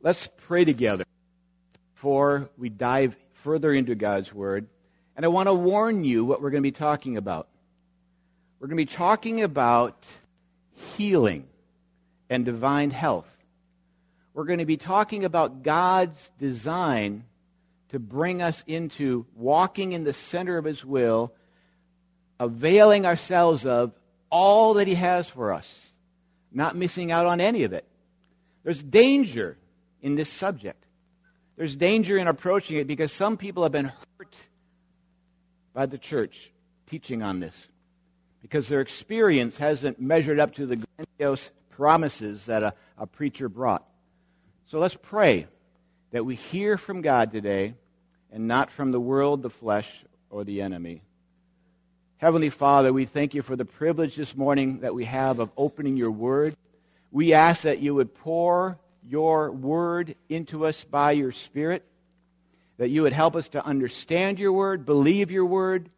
Let's pray together before we dive further into God's Word. And I want to warn you what we're going to be talking about. We're going to be talking about healing and divine health. We're going to be talking about God's design to bring us into walking in the center of His will, availing ourselves of all that He has for us, not missing out on any of it. There's danger in this subject. There's danger in approaching it because some people have been hurt by the church teaching on this because their experience hasn't measured up to the grandiose promises that a preacher brought. So let's pray that we hear from God today and not from the world, the flesh, or the enemy. Heavenly Father, we thank you for the privilege this morning that we have of opening your word. We ask that you would pour your word into us by your Spirit, that you would help us to understand your word, believe your word,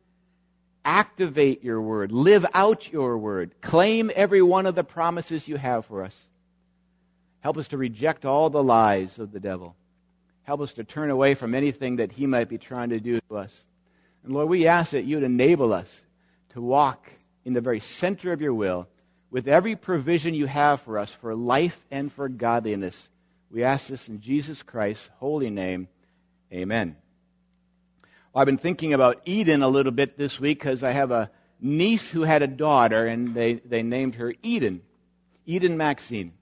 activate your word, live out your word, claim every one of the promises you have for us. Help us to reject all the lies of the devil. Help us to turn away from anything that he might be trying to do to us. And Lord, we ask that you would enable us to walk in the very center of your will with every provision you have for us for life and for godliness. We ask this in Jesus Christ's holy name. Amen. Well, I've been thinking about Eden a little bit this week because I have a niece who had a daughter, and they named her Eden. Eden Maxine.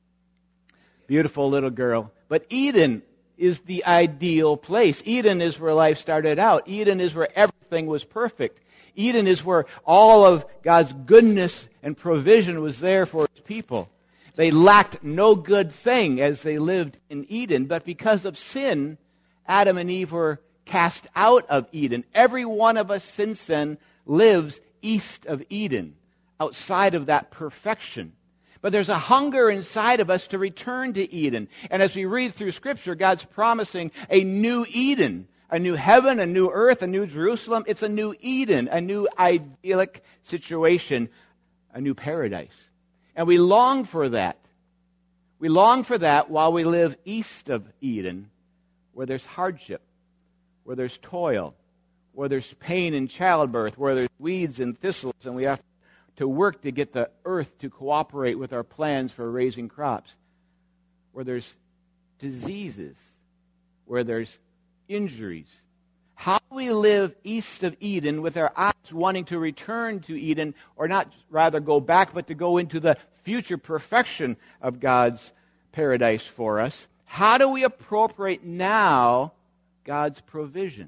Beautiful little girl. But Eden is the ideal place. Eden is where life started out. Eden is where everything was perfect. Eden is where all of God's goodness and provision was there for His people. They lacked no good thing as they lived in Eden, but because of sin, Adam and Eve were cast out of Eden. Every one of us since then lives east of Eden, outside of that perfection. But there's a hunger inside of us to return to Eden. And as we read through Scripture, God's promising a new Eden, a new heaven, a new earth, a new Jerusalem. It's a new Eden, a new idyllic situation, a new paradise. And we long for that. We long for that while we live east of Eden, where there's hardship, where there's toil, where there's pain in childbirth, where there's weeds and thistles, and we have to work to get the earth to cooperate with our plans for raising crops, where there's diseases, where there's injuries. How we live east of Eden with our eyes wanting to return to Eden, or not rather go back, but to go into the future perfection of God's paradise for us. How do we appropriate now God's provision?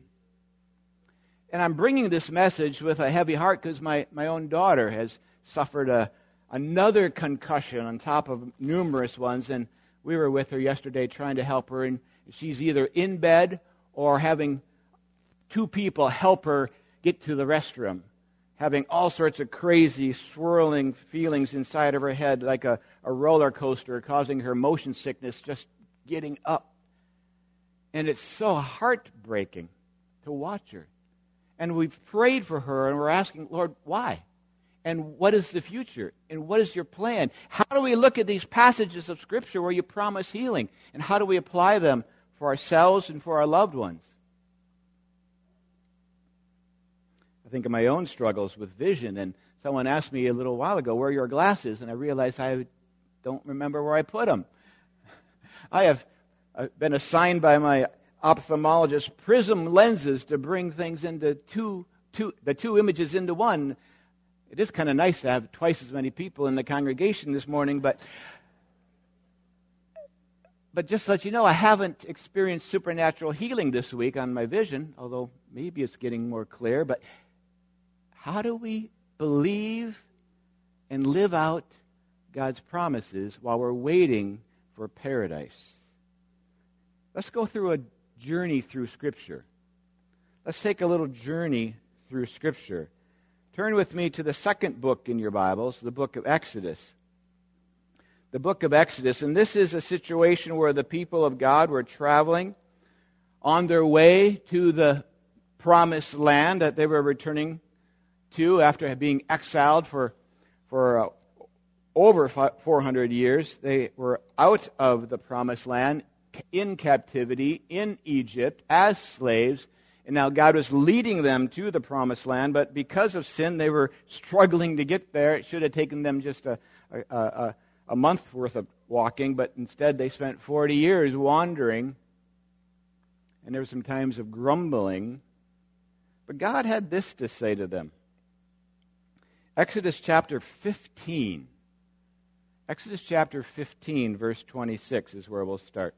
And I'm bringing this message with a heavy heart because my own daughter has suffered another concussion on top of numerous ones. And we were with her yesterday trying to help her. And she's either in bed or having two people help her get to the restroom, having all sorts of crazy, swirling feelings inside of her head like a roller coaster, causing her motion sickness just getting up. And it's so heartbreaking to watch her. And we've prayed for her, and we're asking, Lord, why? And what is the future? And what is your plan? How do we look at these passages of Scripture where you promise healing? And how do we apply them for ourselves and for our loved ones? I think of my own struggles with vision, and someone asked me a little while ago, where are your glasses? And I realized I don't remember where I put them. I have been assigned by my ophthalmologist prism lenses to bring things into the two images into one. It is kind of nice to have twice as many people in the congregation this morning, but just to let you know, I haven't experienced supernatural healing this week on my vision, although maybe it's getting more clear. But how do we believe and live out God's promises while we're waiting for paradise? Let's go through a journey through Scripture. Let's take a little journey through Scripture. Turn with me to the second book in your Bibles, the book of Exodus. The book of Exodus, and this is a situation where the people of God were traveling on their way to the promised land that they were returning to after being exiled for over 400 years. They were out of the promised land, in captivity in Egypt as slaves. And now God was leading them to the promised land, but because of sin, they were struggling to get there. It should have taken them just a month worth of walking, but instead they spent 40 years wandering. And there were some times of grumbling. But God had this to say to them. Exodus chapter 15. Exodus chapter 15, verse 26 is where we'll start.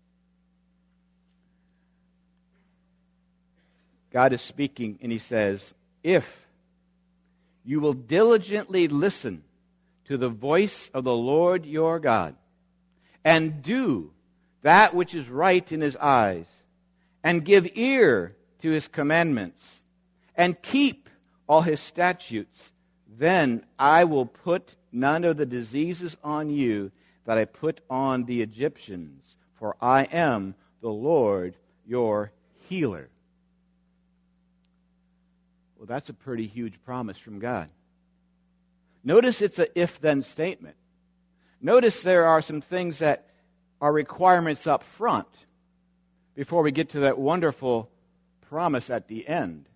God is speaking, and he says, "If you will diligently listen to the voice of the Lord your God, and do that which is right in his eyes, and give ear to his commandments, and keep all his statutes, then I will put none of the diseases on you that I put on the Egyptians, for I am the Lord your healer." Well, that's a pretty huge promise from God. Notice it's an if-then statement. Notice there are some things that are requirements up front before we get to that wonderful promise at the end.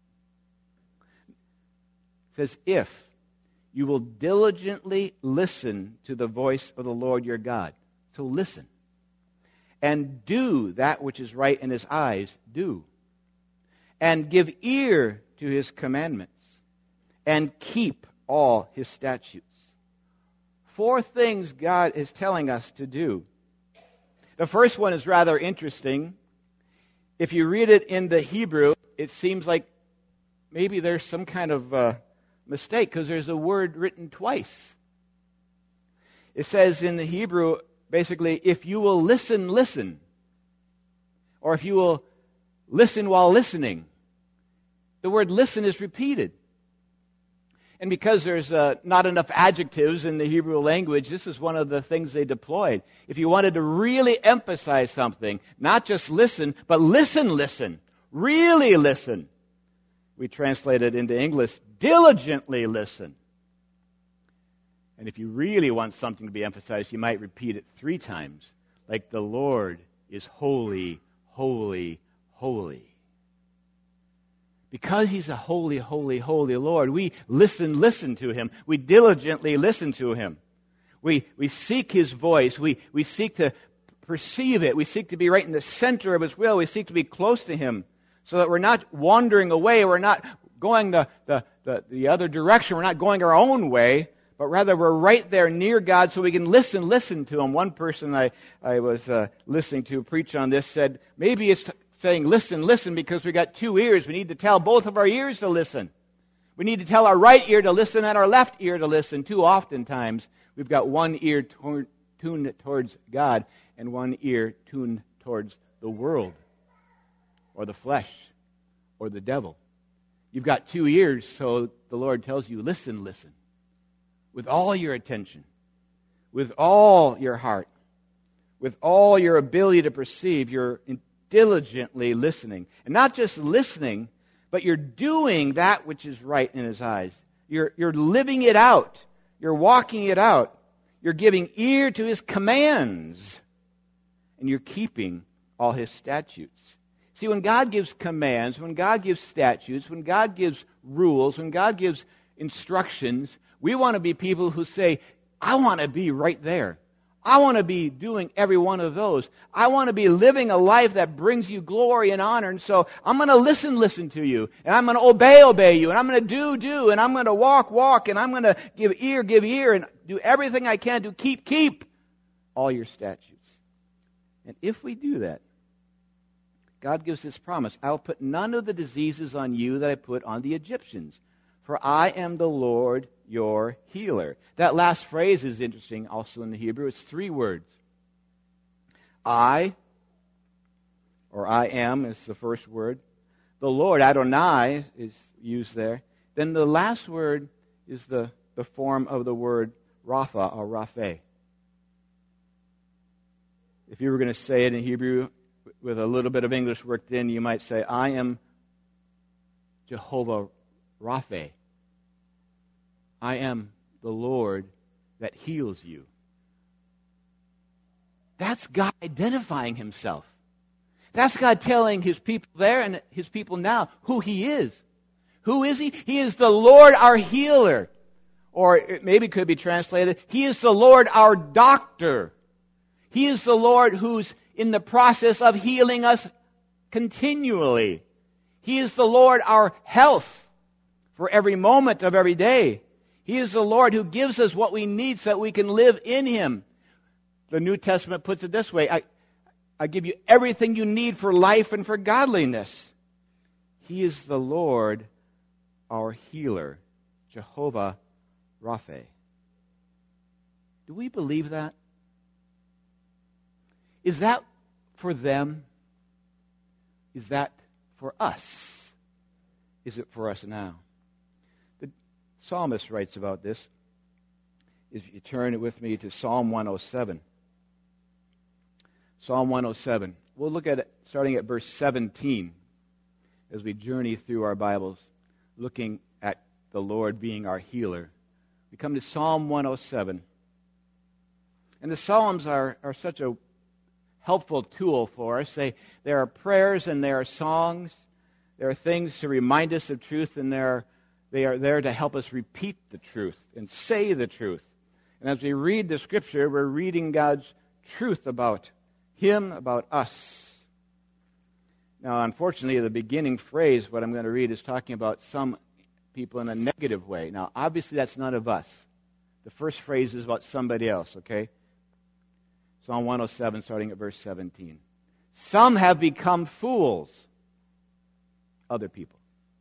It says, "If you will diligently listen to the voice of the Lord your God." So listen. "And do that which is right in his eyes," do. "And give ear to his commandments, and keep all his statutes." 4 things God is telling us to do. The first one is rather interesting. If you read it in the Hebrew, it seems like maybe there's some kind of mistake, because there's a word written twice. It says in the Hebrew, basically, "If you will listen, listen." Or "if you will listen while listening." The word "listen" is repeated. And because there's not enough adjectives in the Hebrew language, this is one of the things they deployed. If you wanted to really emphasize something, not just listen, but listen, listen. Really listen. We translate it into English, diligently listen. And if you really want something to be emphasized, you might repeat it 3 times. Like, "The Lord is holy, holy, holy." Because he's a holy, holy, holy Lord, we listen to him. We diligently listen to him. We seek his voice. We seek to perceive it. We seek to be right in the center of his will. We seek to be close to him so that we're not wandering away. We're not going the other direction. We're not going our own way, but rather we're right there near God so we can listen to him. One person I was listening to preach on this said, maybe it's saying listen because we got 2 ears. We need to tell both of our ears to listen. We need to tell our right ear to listen and our left ear to listen. Too oftentimes, we've got one ear tuned towards God and one ear tuned towards the world or the flesh or the devil. You've got 2 ears, so the Lord tells you, listen with all your attention, with all your heart, with all your ability to perceive. You're diligently listening. And not just listening, but you're doing that which is right in his eyes. You're living it out. You're walking it out. You're giving ear to his commands. And you're keeping all his statutes. See, when God gives commands, when God gives statutes, when God gives rules, when God gives instructions, we want to be people who say, I want to be right there. I want to be doing every one of those. I want to be living a life that brings you glory and honor. And so I'm going to listen to you. And I'm going to obey you. And I'm going to do. And I'm going to walk. And I'm going to give ear. And do everything I can to keep all your statutes. And if we do that, God gives this promise. I'll put none of the diseases on you that I put on the Egyptians. For I am the Lord your healer. That last phrase is interesting also in the Hebrew. It's 3 words. I, or I am is the first word. The Lord, Adonai, is used there. Then the last word is the form of the word Rapha or Raphe. If you were going to say it in Hebrew with a little bit of English worked in, you might say, I am Jehovah Rapha. I am the Lord that heals you. That's God identifying himself. That's God telling his people there and his people now who he is. Who is he? He is the Lord our healer. Or it maybe could be translated, he is the Lord our doctor. He is the Lord who's in the process of healing us continually. He is the Lord our health for every moment of every day. He is the Lord who gives us what we need so that we can live in him. The New Testament puts it this way, I give you everything you need for life and for godliness. He is the Lord our healer, Jehovah Rapha. Do we believe that? Is that for them? Is that for us? Is it for us now? The psalmist writes about this. If you turn with me to Psalm 107. Psalm 107. We'll look at it starting at verse 17 as we journey through our Bibles, looking at the Lord being our healer. We come to Psalm 107. And the Psalms are such a helpful tool for us. There are prayers and there are songs. There are things to remind us of truth, and they are there to help us repeat the truth and say the truth. And as we read the Scripture, we're reading God's truth about him, about us. Now, unfortunately, the beginning phrase, what I'm going to read, is talking about some people in a negative way. Now, obviously, that's none of us. The first phrase is about somebody else, okay? Psalm 107, starting at verse 17. Some have become fools. Other people.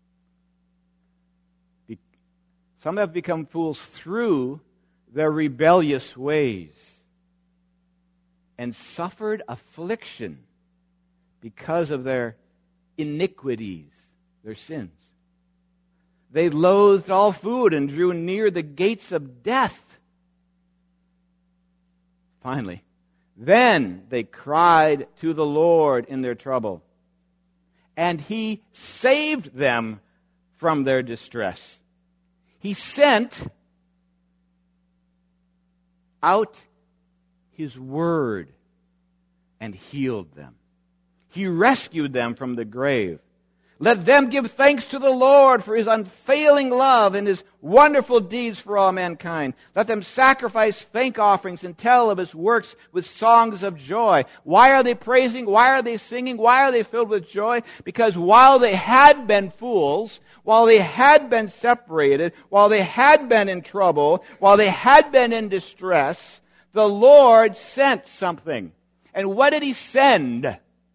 Some have become fools through their rebellious ways, and suffered affliction because of their iniquities, their sins. They loathed all food and drew near the gates of death. Finally, then they cried to the Lord in their trouble, and he saved them from their distress. He sent out his word and healed them. He rescued them from the grave. Let them give thanks to the Lord for his unfailing love and his wonderful deeds for all mankind. Let them sacrifice thank offerings and tell of his works with songs of joy. Why are they praising? Why are they singing? Why are they filled with joy? Because while they had been fools, while they had been separated, while they had been in trouble, while they had been in distress, the Lord sent something. And what did he send?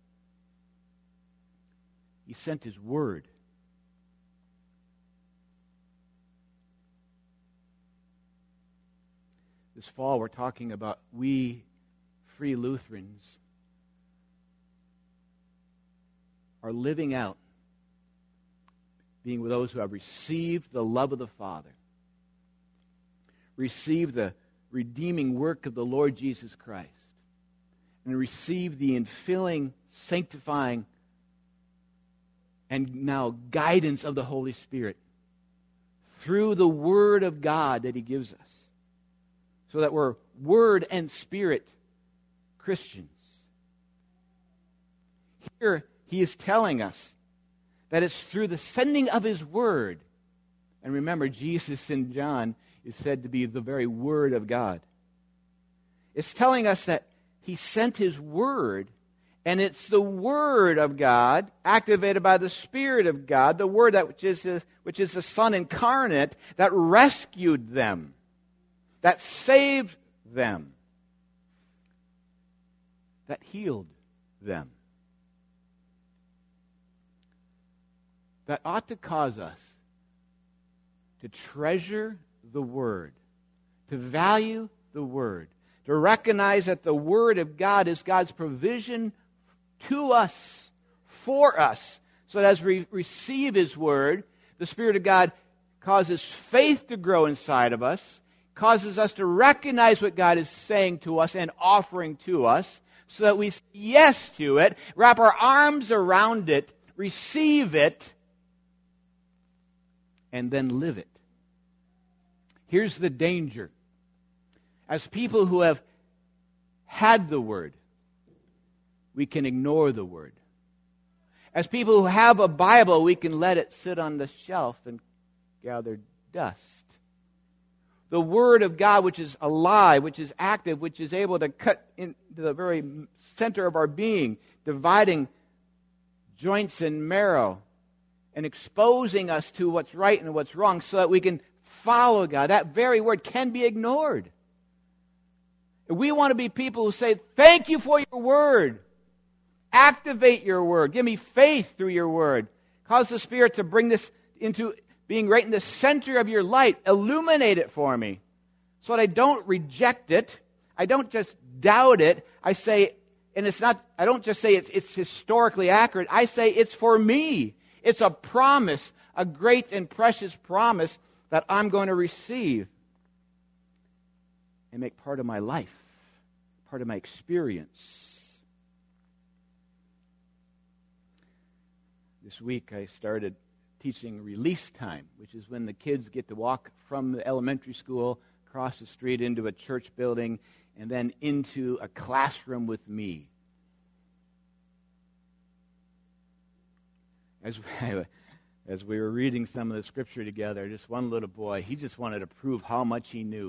He sent his word. This fall we're talking about we free Lutherans are living out being with those who have received the love of the Father, received the redeeming work of the Lord Jesus Christ, and received the infilling, sanctifying, and now guidance of the Holy Spirit through the Word of God that he gives us, so that we're Word and Spirit Christians. Here he is telling us that it's through the sending of his Word. And remember, Jesus in John is said to be the very Word of God. It's telling us that he sent his Word, and it's the Word of God, activated by the Spirit of God, the Word which is the Son incarnate, that rescued them, that saved them, that healed them. That ought to cause us to treasure the Word, to value the Word, to recognize that the Word of God is God's provision to us, for us, so that as we receive his Word, the Spirit of God causes faith to grow inside of us, causes us to recognize what God is saying to us and offering to us, so that we say yes to it, wrap our arms around it, receive it, and then live it. Here's the danger. As people who have had the Word, we can ignore the Word. As people who have a Bible, we can let it sit on the shelf and gather dust. The Word of God, which is alive, which is active, which is able to cut into the very center of our being, dividing joints and marrow, and exposing us to what's right and what's wrong so that we can follow God. That very Word can be ignored. We want to be people who say, thank you for your Word. Activate your Word. Give me faith through your Word. Cause the Spirit to bring this into being right in the center of your light. Illuminate it for me so that I don't reject it. I don't just doubt it. I say, and it's not, I don't just say it's historically accurate. I say it's for me. It's a promise, a great and precious promise that I'm going to receive and make part of my life, part of my experience. This week I started teaching release time, which is when the kids get to walk from the elementary school across the street into a church building and then into a classroom with me. As we were reading some of the scripture together, just one little boy, he just wanted to prove how much he knew.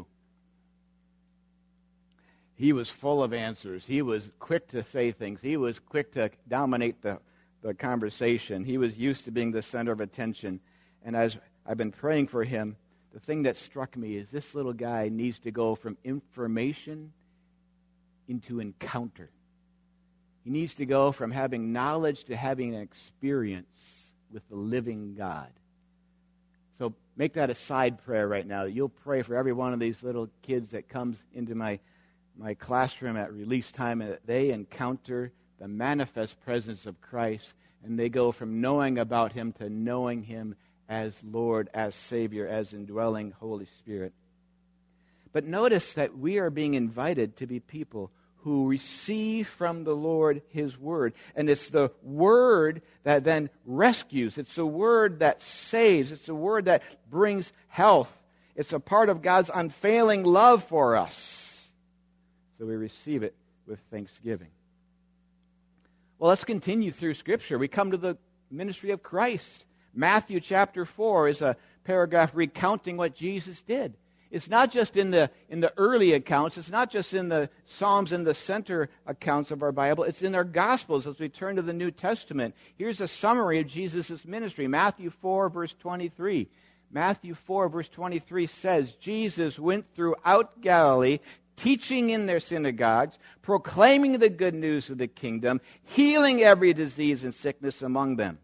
He was full of answers. He was quick to say things. He was quick to dominate the conversation. He was used to being the center of attention. And as I've been praying for him, the thing that struck me is this little guy needs to go from information into encounter. He needs to go from having knowledge to having an experience with the living God. So make that a side prayer right now. You'll pray for every one of these little kids that comes into my classroom at release time, and that they encounter the manifest presence of Christ, and they go from knowing about Him to knowing Him as Lord, as Savior, as indwelling Holy Spirit. But notice that we are being invited to be people who receive from the Lord His Word. And it's the Word that then rescues. It's the Word that saves. It's the Word that brings health. It's a part of God's unfailing love for us. So we receive it with thanksgiving. Well, let's continue through Scripture. We come to the ministry of Christ. Matthew chapter 4 is a paragraph recounting what Jesus did. It's not just in the early accounts. It's not just in the Psalms and the center accounts of our Bible. It's in our Gospels as we turn to the New Testament. Here's a summary of Jesus' ministry. Matthew 4, verse 23. Matthew 4, verse 23 says, Jesus went throughout Galilee, teaching in their synagogues, proclaiming the good news of the kingdom, healing every disease and sickness among them.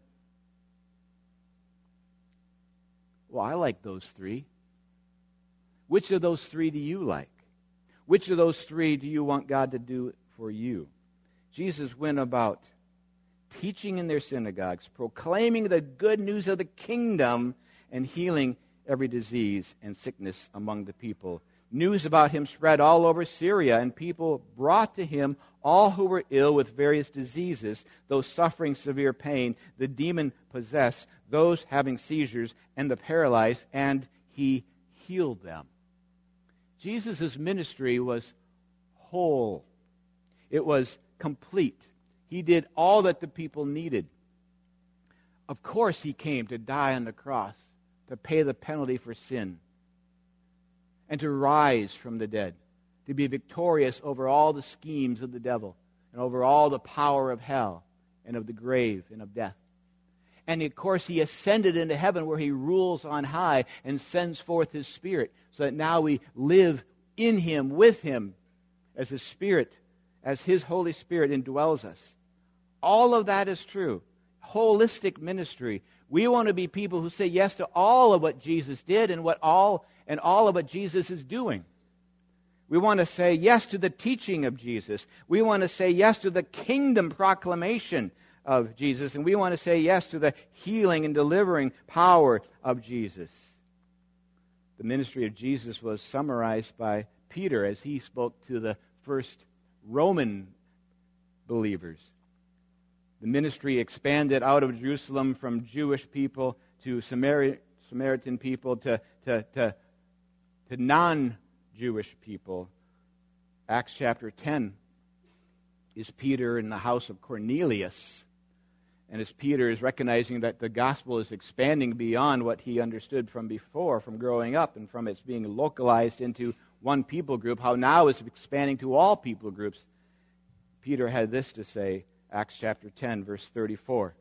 Well, I like those three. Which of those three do you like? Which of those three do you want God to do for you? Jesus went about teaching in their synagogues, proclaiming the good news of the kingdom, and healing every disease and sickness among the people. News about Him spread all over Syria, and people brought to Him all who were ill with various diseases, those suffering severe pain, the demon-possessed, those having seizures, and the paralyzed, and He healed them. Jesus' ministry was whole. It was complete. He did all that the people needed. Of course, He came to die on the cross, to pay the penalty for sin, and to rise from the dead, to be victorious over all the schemes of the devil, and over all the power of hell, and of the grave, and of death. And of course, He ascended into heaven where He rules on high and sends forth His Spirit, so that now we live in Him, with Him, as His Spirit, as His Holy Spirit indwells us. All of that is true. Holistic ministry. We want to be people who say yes to all of what Jesus did and all of what Jesus is doing. We want to say yes to the teaching of Jesus. We want to say yes to the kingdom proclamation of Jesus. And we want to say yes to the healing and delivering power of Jesus. The ministry of Jesus was summarized by Peter as he spoke to the first Roman believers. The ministry expanded out of Jerusalem from Jewish people to Samaritan people to non-Jewish people. Acts chapter 10 is Peter in the house of Cornelius. And as Peter is recognizing that the gospel is expanding beyond what he understood from before, from growing up, and from its being localized into one people group, how now it's expanding to all people groups, Peter had this to say, Acts chapter 10, verse 34.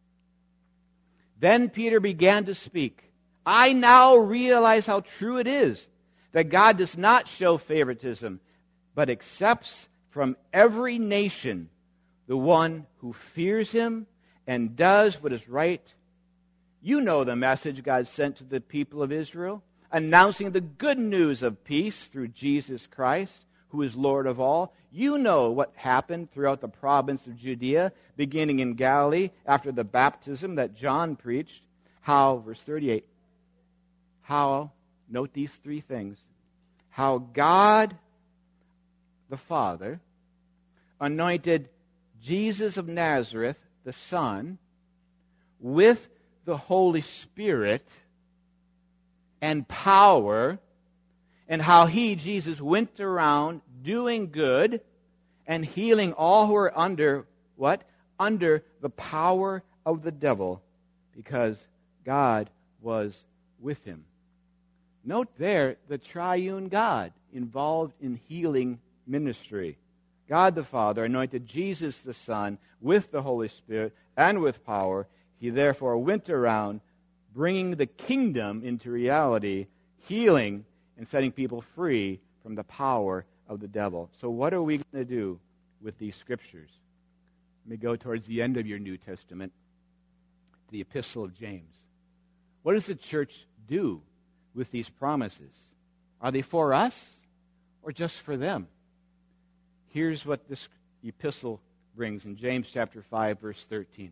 Then Peter began to speak. I now realize how true it is that God does not show favoritism, but accepts from every nation the one who fears him and does what is right. You know the message God sent to the people of Israel, announcing the good news of peace through Jesus Christ, who is Lord of all. You know what happened throughout the province of Judea, beginning in Galilee, after the baptism that John preached. How, verse 38, how, note these three things, how God the Father anointed Jesus of Nazareth, the Son, with the Holy Spirit and power, and how he, Jesus, went around doing good and healing all who are under, what? Under the power of the devil, because God was with him. Note there the triune God involved in healing ministry. God the Father anointed Jesus the Son with the Holy Spirit and with power. He therefore went around bringing the kingdom into reality, healing and setting people free from the power of the devil. So what are we going to do with these scriptures? Let me go towards the end of your New Testament, the Epistle of James. What does the church do with these promises? Are they for us or just for them? Here's what this epistle brings in James chapter 5, verse 13.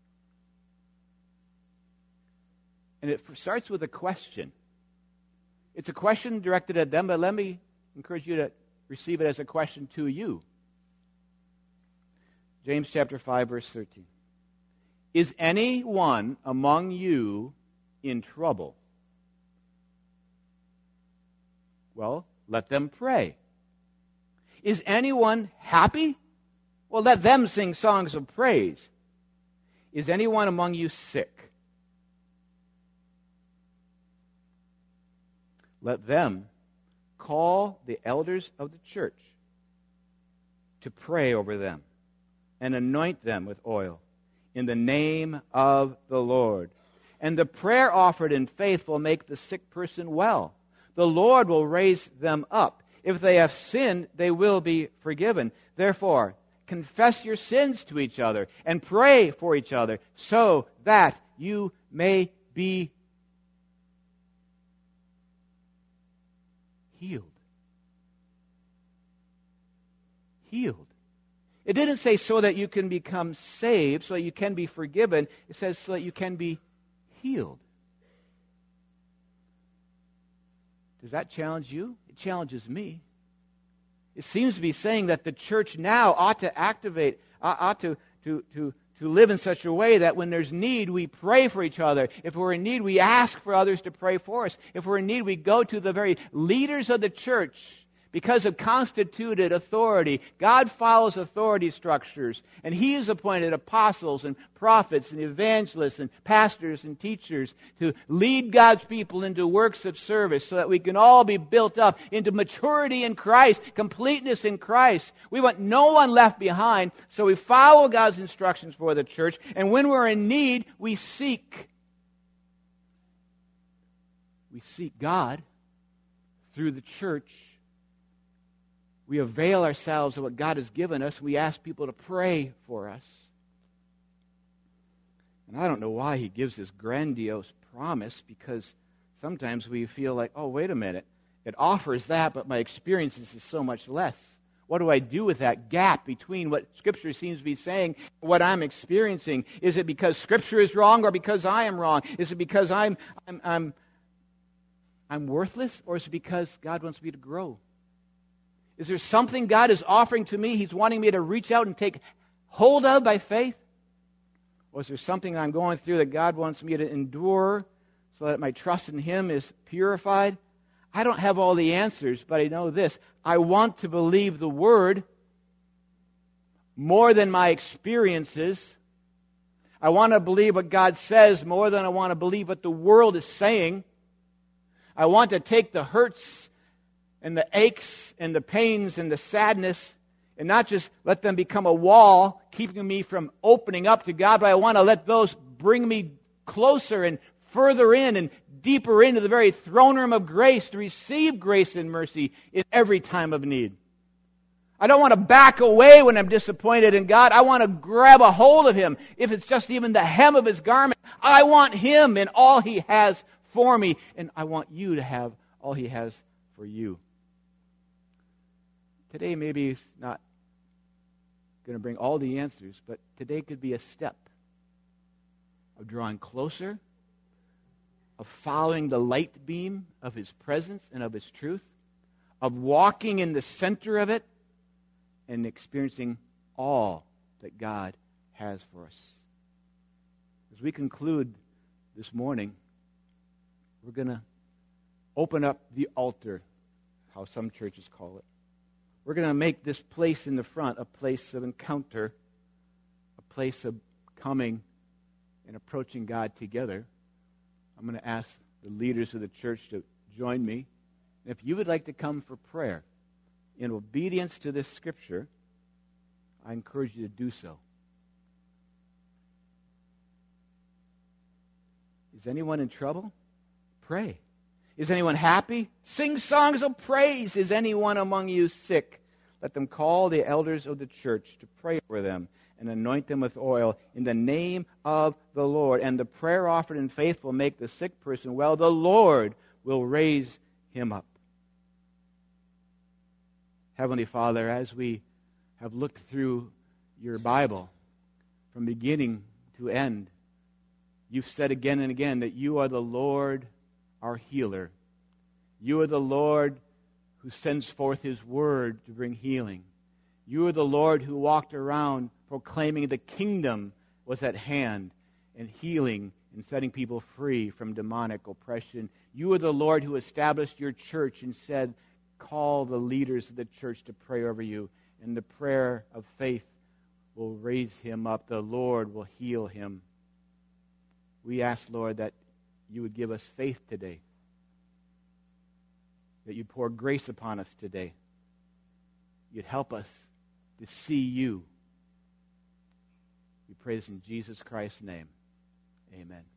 And it starts with a question. It's a question directed at them, but let me encourage you to receive it as a question to you. James chapter 5, verse 13. Is anyone among you in trouble? Well, let them pray. Is anyone happy? Well, let them sing songs of praise. Is anyone among you sick? Let them call the elders of the church to pray over them and anoint them with oil in the name of the Lord. And the prayer offered in faith will make the sick person well. The Lord will raise them up. If they have sinned, they will be forgiven. Therefore, confess your sins to each other and pray for each other so that you may be healed. Healed. It didn't say so that you can become saved, so that you can be forgiven. It says so that you can be healed. Does that challenge you? It challenges me. It seems to be saying that the church now ought to activate, ought to live in such a way that when there's need, we pray for each other. If we're in need, we ask for others to pray for us. If we're in need, we go to the very leaders of the church. Because of constituted authority, God follows authority structures, and He has appointed apostles and prophets and evangelists and pastors and teachers to lead God's people into works of service so that we can all be built up into maturity in Christ, completeness in Christ. We want no one left behind, so we follow God's instructions for the church, and when we're in need, we seek. We seek God through the church. We avail ourselves of what God has given us. We ask people to pray for us. And I don't know why He gives this grandiose promise, because sometimes we feel like, oh, wait a minute. It offers that, but my experiences is so much less. What do I do with that gap between what Scripture seems to be saying and what I'm experiencing? Is it because Scripture is wrong or because I am wrong? Is it because I'm worthless, or is it because God wants me to grow? Is there something God is offering to me He's wanting me to reach out and take hold of by faith? Or is there something I'm going through that God wants me to endure so that my trust in Him is purified? I don't have all the answers, but I know this. I want to believe the Word more than my experiences. I want to believe what God says more than I want to believe what the world is saying. I want to take the hurts and the aches and the pains and the sadness and not just let them become a wall keeping me from opening up to God, but I want to let those bring me closer and further in and deeper into the very throne room of grace to receive grace and mercy in every time of need. I don't want to back away when I'm disappointed in God. I want to grab a hold of Him. If it's just even the hem of His garment, I want Him and all He has for me. And I want you to have all He has for you. Today maybe is not going to bring all the answers, but today could be a step of drawing closer, of following the light beam of His presence and of His truth, of walking in the center of it, and experiencing all that God has for us. As we conclude this morning, we're going to open up the altar, how some churches call it. We're going to make this place in the front a place of encounter, a place of coming and approaching God together. I'm going to ask the leaders of the church to join me. And if you would like to come for prayer in obedience to this scripture, I encourage you to do so. Is anyone in trouble? Pray. Is anyone happy? Sing songs of praise. Is anyone among you sick? Let them call the elders of the church to pray for them and anoint them with oil in the name of the Lord. And the prayer offered in faith will make the sick person well. The Lord will raise him up. Heavenly Father, as we have looked through your Bible from beginning to end, you've said again and again that you are the Lord, our healer. You are the Lord who sends forth His word to bring healing. You are the Lord who walked around proclaiming the kingdom was at hand and healing and setting people free from demonic oppression. You are the Lord who established your church and said, call the leaders of the church to pray over you, and the prayer of faith will raise him up. The Lord will heal him. We ask, Lord, that you would give us faith today, that you'd pour grace upon us today. You'd help us to see you. We pray this in Jesus Christ's name. Amen.